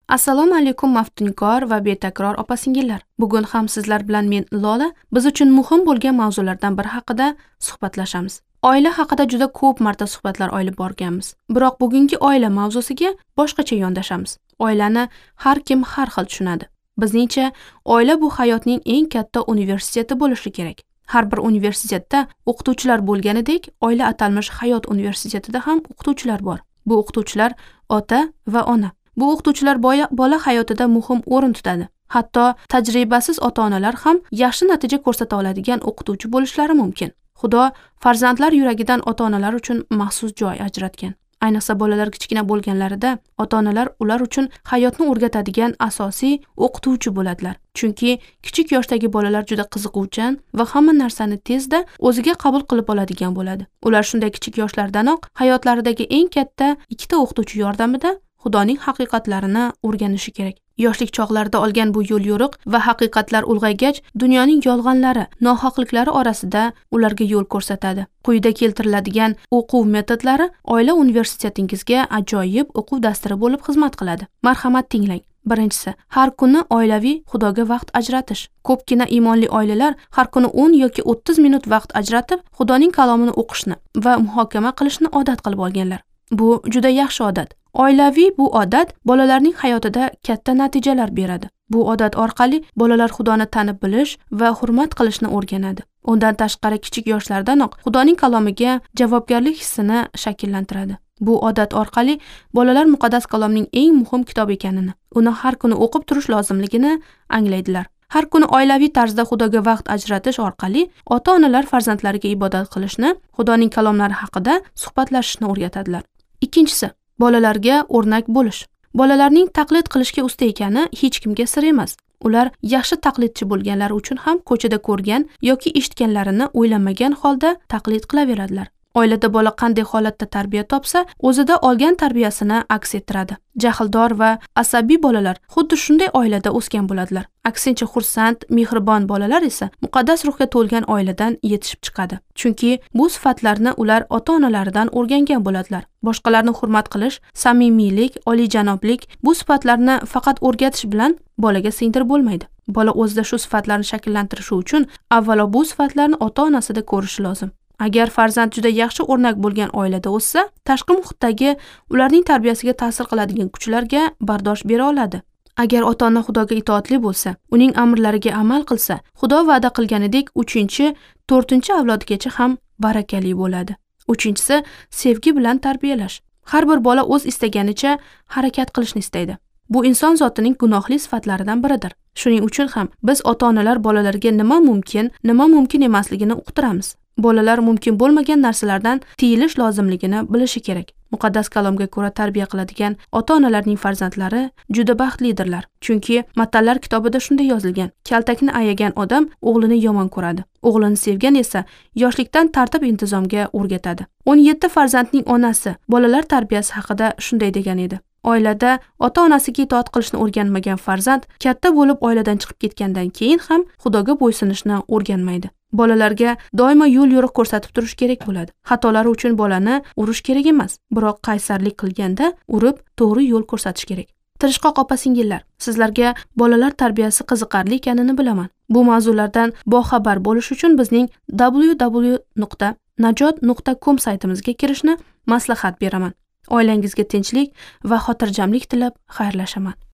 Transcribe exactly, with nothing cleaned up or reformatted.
Assalomu alaykum maftunkor va betakror opa-singillar. Bugun ham sizlar bilan men Lola biz uchun muhim bo'lgan mavzulardan biri haqida suhbatlashamiz. Oila haqida juda ko'p marta suhbatlar olib borganmiz. Biroq bugungi oila mavzusiga boshqacha yondashamiz. Oilani har kim har xil tushunadi. Bizningcha, oila bu hayotning eng katta universiteti bo'lishi kerak. Har bir universitetda o'qituvchilar bo'lganidek, oila atalmish hayot universitetida ham o'qituvchilar bor. Bu o'qituvchilar ota va ona. Bu o'qituvchilar bola hayotida muhim o'rin tutadi. Hatto tajribasiz ota-onalar ham yaxshi natija ko'rsata oladigan o'qituvchi bo'lishlari mumkin. Xudo farzandlar yuragidan ota-onalar uchun maxsus joy ajratgan. Ayniqsa bolalar kichkina bo'lganlarida ota-onalar ular uchun hayotni o'rgatadigan asosiy o'qituvchi bo'ladilar. Chunki kichik yoshdagi bolalar juda qiziquvchan va hamma narsani tezda o'ziga qabul qilib oladigan bo'ladi. Ular shunday kichik yoshlardanoq hayotlaridagi eng katta ikkita o'qituvchi yordamida Xudoning haqiqatlarini o'rganishi kerak. Yoshlik chog'larida olgan bu yo'l yo'riq va haqiqatlar ulg'aygach, dunyoning yolg'onlari, nohaqliklari orasida ularga yo'l ko'rsatadi. Quyida keltiriladigan o'quv metodlari oila universitetingizga ajoyib o'quv dasturi bo'lib xizmat qiladi. Marhamat tinglang. Birinchisi, har kuni oilaviy Xudoga vaqt ajratish. Ko'pgina iymonli oilalar har kuni o'n yoki o'ttiz minut vaqt ajratib, Xudoning kalomini o'qishni va muhokama qilishni odat qilib olganlar. Bu juda yaxshi odat. Oilaviy bu odat bolalarning hayotida katta natijalar beradi. Bu odat orqali bolalar Xudoni tanib bilish va hurmat qilishni o'rganadi. Undan tashqari kichik yoshlardanoq Xudoning kalomiga javobgarlik hissini shakllantiradi. Bu odat orqali bolalar muqaddas kalomning eng muhim kitob ekanini, uni har kuni o'qib turish lozimligini anglaydilar. Har kuni oilaviy tarzda Xudoga vaqt ajratish orqali ota-onalar farzandlariga ibodat qilishni, Xudoning kalomlari haqida suhbatlashishni o'rgatadilar. Ikkinchisi, bolalarga o'rnak bo'lish. Bolalarning taqlid qilishga usta ekani hech kimga sir emas. Ular yaxshi taqlidchi bo'lganlari uchun ham ko'chada ko'rgan yoki eshitganlarini o'ylamagan holda taqlid qilaveradilar. Oilada bola qanday holatda tarbiya topsa, o'zida olgan tarbiyasini aks ettiradi. Jahldor va asabiy bolalar xuddi shunday oilada o'sgan bo'ladilar. Aksincha xursand, mehribon bolalar esa muqaddas ruhga to'lgan oiladan yetishib chiqadi. Chunki bu sifatlarni ular ota-onalaridan o'rgangan bo'ladilar. Boshqalarni hurmat qilish, samimiylik, oliyjanoblik bu sifatlarni faqat o'rgatish bilan bolaga singdirib bo'lmaydi. Bola o'zida shu sifatlarni shakllantirishi uchun avvalo bu sifatlarni ota-onasida ko'rishi lozim. Agar farzand juda yaxshi o'rnak bo'lgan oilada o'ssa, tashqi muhitdagi ularning tarbiyasiga ta'sir qiladigan kuchlarga bardosh bera oladi. Agar ota-ona Xudoga itoatli bo'lsa, uning amrlariga amal qilsa, Xudo va'da qilganidek uchinchi, to'rtinchi avlodgacha ham barakali bo'ladi. Uchinchisi, sevgi bilan tarbiyalash. Har bir bola o'z istaganicha harakat qilishni istaydi. Bu inson zotining gunohli sifatlaridan biridir. Shuning uchun ham biz ota-onalar bolalarga nima mumkin, nima mumkin emasligini uqtiramiz. Bolalar mumkin bo'lmagan narsalardan tiyilish lozimligini bilishi kerak. Muqaddas kalomga ko'ra tarbiya qiladigan ota-onalarning farzandlari juda baxtlidirlar. Chunki Matallar kitobida shunday yozilgan: kaltakni ayagan odam o'g'lini yomon ko'radi. O'g'lini sevgan esa yoshlikdan tartib-intizomga o'rgatadi. o'n yetti farzandning onasi bolalar tarbiyasi haqida shunday degan edi: oilada ota-onasiga itoat qilishni o'rganmagan farzand katta bo'lib oiladan chiqib ketgandan keyin ham Xudoga bo'ysunishni o'rganmaydi. Bolalarga doimo yo'l yo'riq ko'rsatib turish kerak bo'ladi. Xatolari uchun bolani urish kerak emas, biroq qaysarlik qilganda urib to'g'ri yo'l ko'rsatish kerak. Tirishqoq opa-singillar, sizlarga bolalar tarbiyasi qiziqarli ekanini bilaman. Bu mavzulardan boxabar bo'lish uchun bizning w w w nuqta najot nuqta com saytimizga kirishni maslahat beraman. Oilangizga tinchlik va xotirjamlik tilab xayrlashaman.